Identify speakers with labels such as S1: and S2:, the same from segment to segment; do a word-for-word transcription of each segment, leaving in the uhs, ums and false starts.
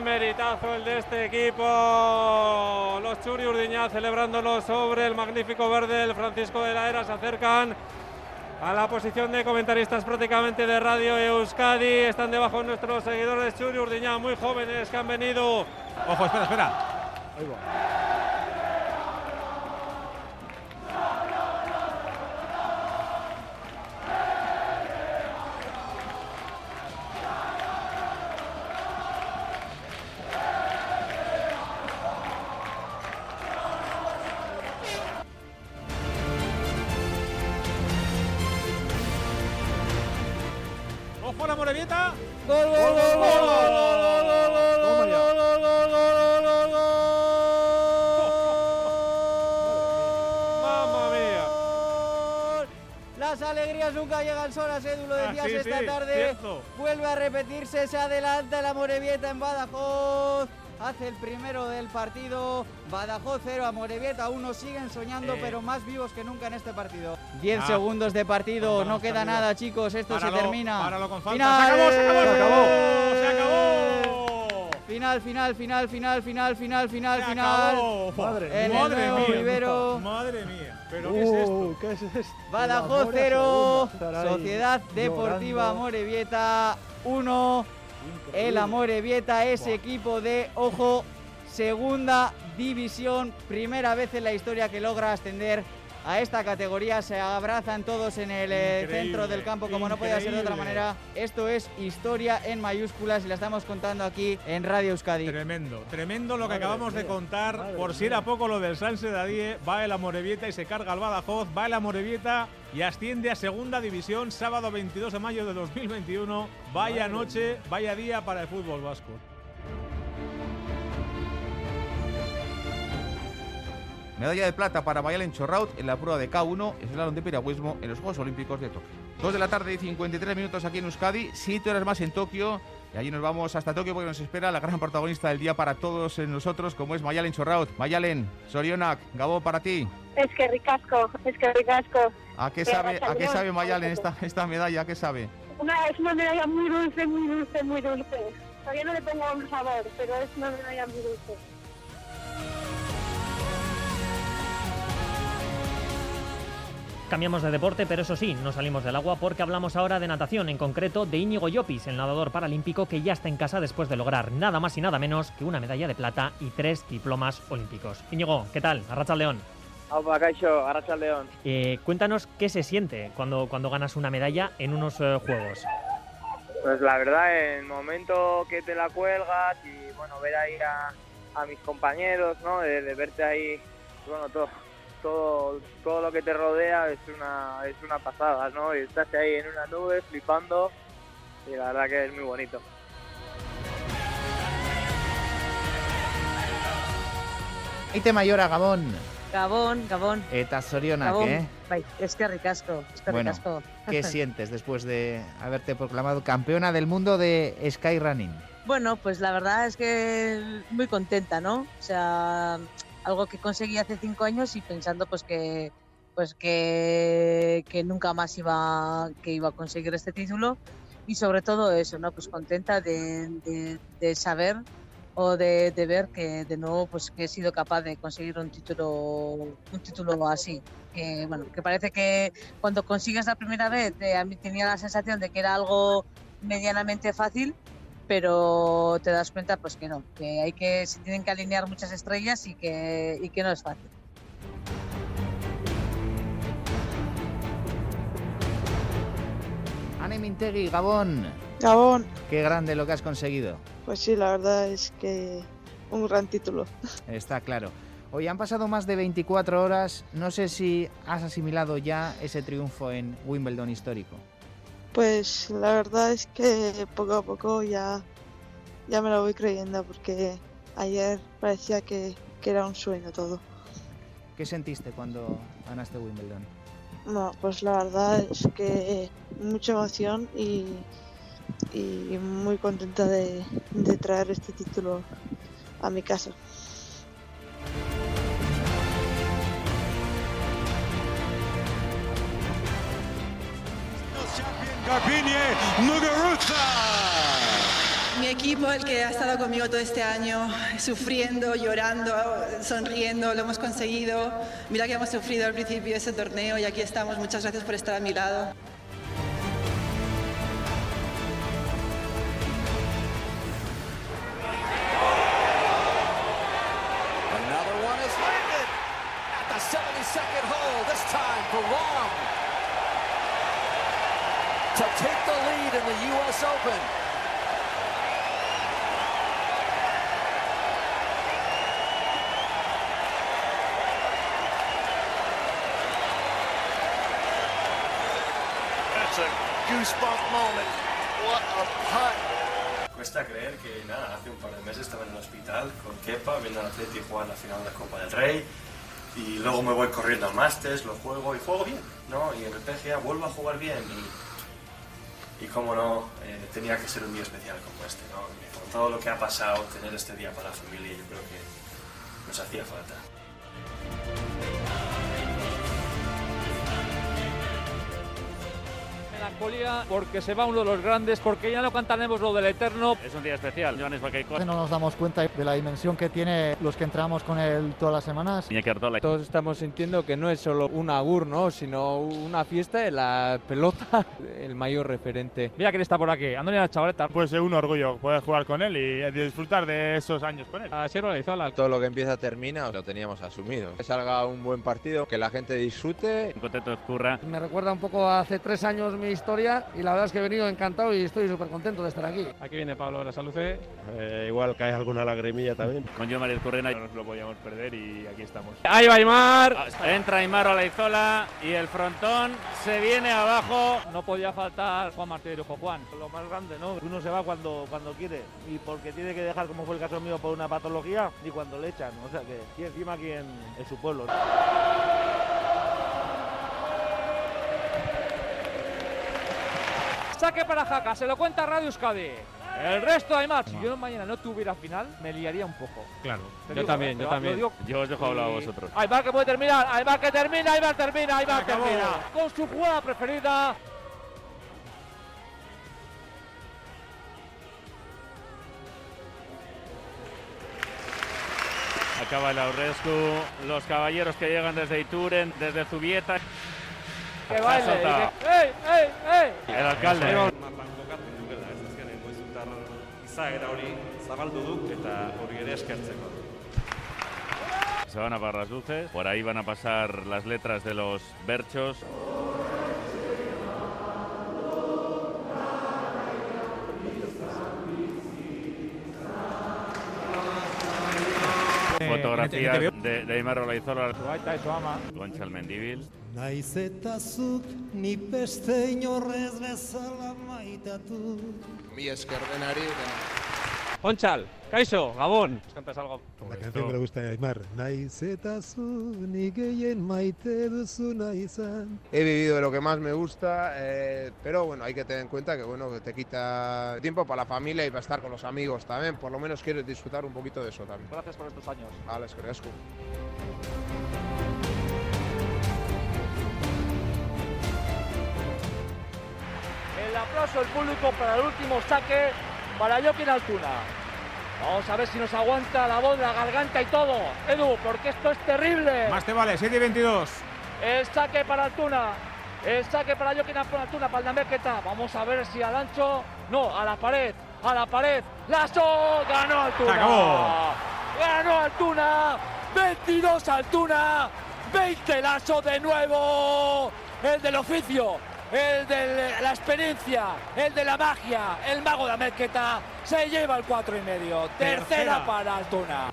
S1: meritazo el de este equipo. Los Churi Urdiña celebrándolo sobre el magnífico verde del Francisco de la Era. Se acercan a la posición de comentaristas prácticamente de Radio Euskadi. Están debajo nuestros seguidores Churi Urdiña, muy jóvenes que han venido.
S2: Ojo, espera, espera. Ahí va. Ojo a la Morevieta.
S3: Gol, gol, gol, gol,
S1: ¡Mamma mía!
S3: Las alegrías nunca llegan solas, Edu, lo decías
S2: Ah, sí,
S3: esta
S2: sí,
S3: tarde.
S2: cierto.
S3: Vuelve a repetirse, se adelanta la Morevieta en Badajoz. Hace el primero del partido. Badajoz cero, Amorebieta uno. Siguen soñando,
S2: Eh.
S3: pero más vivos que nunca en este partido. diez
S2: Ah.
S3: segundos de partido,
S2: Vamos,
S3: no queda
S2: arriba.
S3: nada, chicos. Esto
S2: Páralo,
S3: se termina.
S2: páralo con falta.
S3: Final.
S2: Se acabó, se acabó,
S3: Se acabó.
S2: se acabó.
S3: Final, final, final, final, final, final, final,
S2: Se
S3: final.
S2: acabó.
S4: Madre
S3: En
S4: mía.
S3: el nuevo
S2: mía.
S3: Vivero.
S2: Madre mía. ¿Pero qué es esto?
S4: Uh, ¿qué es esto?
S3: Badajoz
S4: Amor a
S3: cero,
S4: segunda. Estar ahí
S3: Sociedad Deportiva
S4: llorando.
S3: Amorebieta uno. El Amorebieta, ese equipo de, ojo, segunda división, primera vez en la historia que logra ascender a esta categoría. Se abrazan todos en el eh,
S2: Increíble,
S3: centro del campo, como no podía ser de otra
S2: increíble.
S3: manera. Esto es historia en mayúsculas y la estamos contando aquí en Radio Euskadi.
S2: Tremendo, tremendo lo que
S4: Madre
S2: acabamos
S4: mía,
S2: de contar.
S4: madre
S2: Por si
S4: mía.
S2: era poco lo del Sanse Dadie, va el Amorebieta y se carga al Badajoz, va el Amorebieta y asciende a segunda división sábado veintidós de mayo de dos mil veintiuno. Vaya
S4: Madre
S2: noche, vaya día para el fútbol vasco.
S5: Medalla de plata para Mayalen Chorraut en la prueba de K uno, slalom de piragüismo en los Juegos Olímpicos de Tokio. dos de la tarde y cincuenta y tres minutos aquí en Euskadi, siete horas más en Tokio. Y allí nos vamos hasta Tokio porque nos espera la gran protagonista del día para todos nosotros, como es Mayalen Chorraut. Mayalen, Sorionak, Gabo para ti.
S6: Es que ricasco, es que ricasco.
S5: ¿A qué
S6: Qué
S5: sabe, a qué
S6: Arratsaldeon.
S5: sabe Mayalen esta, esta medalla? ¿A qué sabe?
S6: Una, es una medalla muy dulce, muy dulce, muy dulce. Todavía no le pongo un sabor, pero es una medalla muy dulce.
S7: Cambiamos de deporte, pero eso sí, no salimos del agua porque hablamos ahora de natación, en concreto de Íñigo Llopis, el nadador paralímpico que ya está en casa después de lograr nada más y nada menos que una medalla de plata y tres diplomas olímpicos. Íñigo, ¿qué tal? Arratsaldeon.
S8: Aupa, Caixo, Arratsaldeon.
S7: Eh, cuéntanos qué se siente cuando, cuando ganas una medalla en unos eh, Juegos.
S8: Pues la verdad, en el momento que te la cuelgas y bueno, ver ahí a, a mis compañeros, ¿no? De, de verte ahí, bueno, todo, todo, todo lo que te rodea es una, es una pasada, ¿no? Y estás ahí en una nube flipando y la verdad que es muy bonito.
S9: Aite Mayora, Gabón.
S10: Gabón, Gabón.
S9: Eta Zorionak,
S10: Gabón.
S9: ¿eh?
S10: Bai, es que ricasco, es que
S9: Bueno,
S10: ricasco.
S9: ¿qué sientes después de haberte proclamado campeona del mundo de Skyrunning?
S10: Bueno, pues la verdad es que muy contenta, ¿no? O sea, algo que conseguí hace cinco años y pensando pues que pues que, que nunca más iba que iba a conseguir este título y sobre todo eso, ¿no? Pues contenta de, de, de saber o de, de ver que de nuevo pues que he sido capaz de conseguir un título un título así. Que bueno, que parece que cuando consigues la primera vez eh, a mí tenía la sensación de que era algo medianamente fácil, pero te das cuenta pues que no, que hay que se tienen que alinear muchas estrellas y que y que no es fácil.
S9: Ane Mintegi, Gabón.
S11: Gabón.
S9: Qué grande lo que has conseguido.
S11: Pues sí, la verdad es que un gran título.
S9: Está claro. Hoy han pasado más de veinticuatro horas. No sé si has asimilado ya ese triunfo en Wimbledon histórico.
S11: Pues la verdad es que poco a poco ya, ya me lo voy creyendo porque ayer parecía que, que era un sueño todo.
S9: ¿Qué sentiste cuando ganaste Wimbledon?
S11: No, pues la verdad es que mucha emoción y, y muy contenta de, de traer este título a mi casa.
S12: Garbiñe Muguruza.
S13: Mi
S12: equipo, el que ha estado conmigo todo este año, sufriendo, llorando, sonriendo, lo hemos conseguido. Mira que hemos sufrido al principio de ese torneo y aquí estamos. Muchas gracias por estar a mi lado.
S13: seventy-second hole, this time for Rahm to take the lead in the U S Open.
S14: That's a goosebump moment. What a putt.
S15: Cuesta creer que nada, hace un par de meses estaba en el hospital con Kepa viendo al Atleti jugar la final de la Copa del Rey. Y luego me voy corriendo al Masters, lo juego y juego bien, ¿no? Y en el P G A vuelvo a jugar bien y, y como no, eh, tenía que ser un día especial como este, ¿no? Y con todo lo que ha pasado, tener este día para la familia, yo creo que nos hacía falta.
S16: Melancolía porque se va uno de los grandes, porque ya no cantaremos lo del eterno.
S17: Es un día especial, Joanes Baqueiko.
S18: No nos damos cuenta de la dimensión que tiene los que entramos con él todas las semanas.
S19: Todos estamos sintiendo que no es solo un agur, ¿no? Sino una fiesta de la pelota, el mayor referente.
S16: Mira quién está por aquí, Antonio Chavaleta.
S20: Pues es un orgullo poder jugar con él y disfrutar de esos años con él.
S16: A Sierra Leizola.
S21: Todo lo que empieza termina, lo teníamos asumido. Que salga un buen partido, que la gente disfrute.
S17: Un contento Curra.
S22: Me recuerda un poco a hace tres años mi historia y la verdad es que he venido encantado y estoy súper contento de estar aquí.
S16: Aquí viene Pablo Grasaluce.
S20: Eh, igual cae alguna lagrimilla también.
S17: Con Joan María Currena.
S20: No nos lo podíamos perder y aquí estamos.
S16: Ahí va Aimar.
S17: Entra Aimar Olaizola y el frontón se viene abajo.
S16: No podía faltar Juan Martín y Juan.
S23: Lo más grande, ¿no? Uno se va cuando, cuando quiere y porque tiene que dejar, como fue el caso mío, por una patología y cuando le echan. O sea que, y encima aquí en, en su pueblo.
S16: Saque para Jaca, se lo cuenta Radio Euskadi. El resto hay más. Si yo mañana no tuviera final, me liaría un poco.
S17: Claro.
S16: Te
S17: Yo
S16: digo,
S17: también,
S16: te
S17: yo
S16: va-
S17: también.
S16: lo digo.
S17: Yo os dejo hablar a vosotros.
S16: Ahí va que puede terminar, ahí va que termina, ahí va termina, ahí va que
S17: Acabó.
S16: termina. Con su jugada preferida.
S17: Acaba el Aurrescu. Los caballeros que llegan desde Ituren, desde Zubieta.
S16: Que baile. que- ¡Ey, ey, ey!
S17: El alcalde.
S24: izaera hori zabaldu du eta hori ere eskertzeko.
S17: Se van a apagar las luces. Por ahí van a pasar las letras de los berchos. Fotografía de, de Aimar Olaizola con Chalmendíbil.
S25: Naiz eta zuk ni beste inorrez bezala maitatu.
S21: Mi esker denari.
S16: Onchal, Kaixo, Gabón. Cantas algo.
S25: La canción que le gusta a Aimar. Naiz eta zu ni gehien maite duzu naizan.
S21: He vivido de lo que más me gusta, eh, pero bueno, hay que tener en cuenta que bueno, que te quita tiempo para la familia y para estar con los amigos también. Por lo menos quieres disfrutar un poquito de eso también.
S16: Gracias por estos años.
S21: Vale, es que resco.
S16: El aplauso del público para el último saque para Joaquín Altuna. Vamos a ver si nos aguanta la voz, la garganta y todo. Edu, porque esto es terrible.
S2: Más te vale, siete y veintidós.
S16: El saque para Altuna. El saque para Joaquín Altuna, para el Namequeta. Vamos a ver si al ancho. No, a la pared. A la pared. ¡Lazo! ¡Ganó Altuna!
S2: Se acabó.
S16: ¡Ganó Altuna! veintidós Altuna. veinte Lazo de nuevo. El del oficio. El de la experiencia, el de la magia, el mago de Amequeta se lleva el cuatro y medio. Tercera, Tercera para Altuna.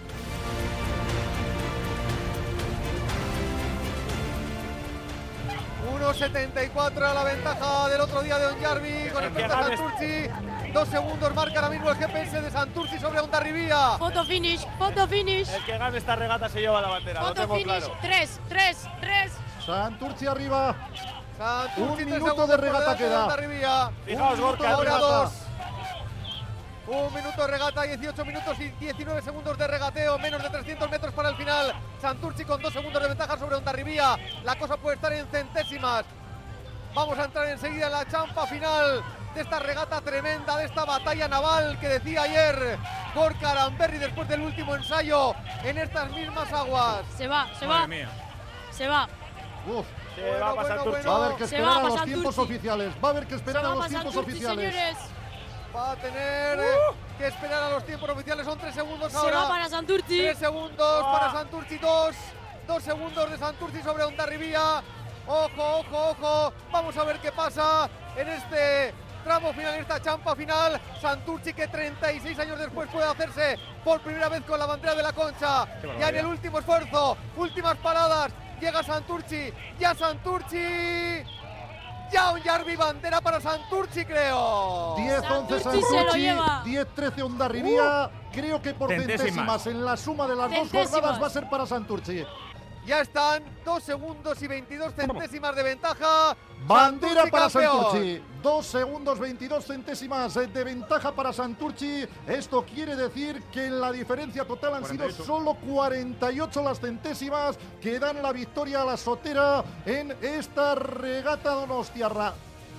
S26: uno setenta y cuatro a la ventaja del otro día de Onjarvi con el frente a Santurci. Dos segundos marca ahora mismo el G P S de Santurci sobre Hondarribía.
S27: Foto finish, foto finish.
S23: El que gane esta regata se lleva la bandera,
S27: Foto
S23: lo tengo
S27: finish,
S23: claro.
S27: tres, tres, tres.
S28: Santurci arriba.
S26: Santurci,
S28: Un
S26: tres
S28: minuto de regata
S26: por delante de
S28: queda.
S26: Hondarribía.
S23: Fijaos,
S26: Un
S23: Gorka,
S26: minuto, ahora
S23: regata.
S26: dos. Un minuto de regata, dieciocho minutos y diecinueve segundos de regateo, menos de trescientos metros para el final. Santurci con dos segundos de ventaja sobre Hondarribía. La cosa puede estar en centésimas. Vamos a entrar enseguida en la champa final de esta regata tremenda, de esta batalla naval que decía ayer Gorka Aramberri después del último ensayo en estas mismas aguas.
S27: Se va, se va.
S2: Mía.
S27: Se va.
S23: Uf, se
S26: Bueno,
S23: va a pasar
S26: bueno,
S23: Turchi.
S26: bueno.
S29: Va a haber que
S27: Se
S29: esperar
S27: va a
S29: a los
S27: pasar
S29: tiempos
S27: Turchi.
S29: oficiales. Va a haber que esperar
S27: Se
S29: a
S27: va a
S29: los
S27: pasar
S29: tiempos
S27: Turchi,
S29: oficiales.
S27: señores.
S26: Va a tener eh, que esperar a los tiempos oficiales, son tres segundos
S27: Se
S26: ahora.
S27: va para Santurchi.
S26: Tres segundos
S23: Ah.
S26: para Santurchi, dos. Dos segundos de Santurchi sobre Hondarribía. Ojo, ojo, ojo. Vamos a ver qué pasa en este tramo final, en esta champa final. Santurchi que treinta y seis años después puede hacerse por primera vez con la bandera de la Concha. Ya en el último esfuerzo, últimas paradas. Llega Santurchi, ya Santurchi. Ya un Yarvi, bandera para Santurchi, creo.
S29: diez once
S27: Santurchi se lo
S29: Santurchi,
S27: lleva.
S29: diez trece Hondarribía. Creo que por
S2: Centésimas.
S29: centésimas en la suma de las dos
S27: Centésimas.
S29: jornadas va a ser para Santurchi.
S26: Ya están dos segundos y veintidós centésimas de ventaja.
S29: Bandera
S26: Santurchi
S29: para
S26: campeón.
S29: Santurchi. dos segundos veintidós centésimas de ventaja para Santurchi. Esto quiere decir que en la diferencia total han
S2: cuarenta y ocho.
S29: sido solo cuarenta y ocho las centésimas que dan la victoria a la Sotera en esta regata donostiarra.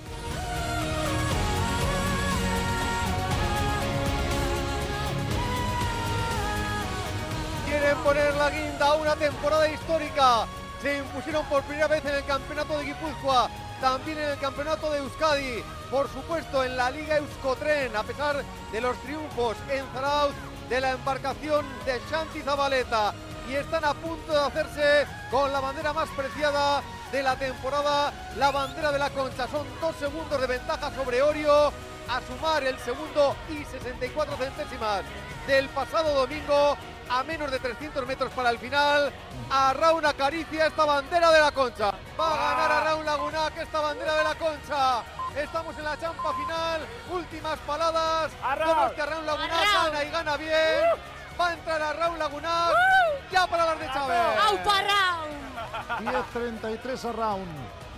S26: Quieren poner la guinda a una temporada histórica. Se impusieron por primera vez en el campeonato de Guipúzcoa, también en el campeonato de Euskadi, por supuesto en la Liga Euskotren, a pesar de los triunfos en Zarauz de la embarcación de Shanti Zabaleta. Y están a punto de hacerse con la bandera más preciada de la temporada, la bandera de la Concha. Son dos segundos de ventaja sobre Orio, a sumar el segundo y sesenta y cuatro centésimas del pasado domingo, a menos de trescientos metros para el final. Arraun acaricia esta bandera de la Concha. Va a ganar Arraun Lagunac esta bandera de la Concha. Estamos en la champa final, últimas paladas. Vemos que Arraun Lagunac gana y gana bien. Va a entrar Arraun Lagunac, ya para las de Chávez.
S27: ¡Au, Parraun!
S29: diez treinta y tres a round.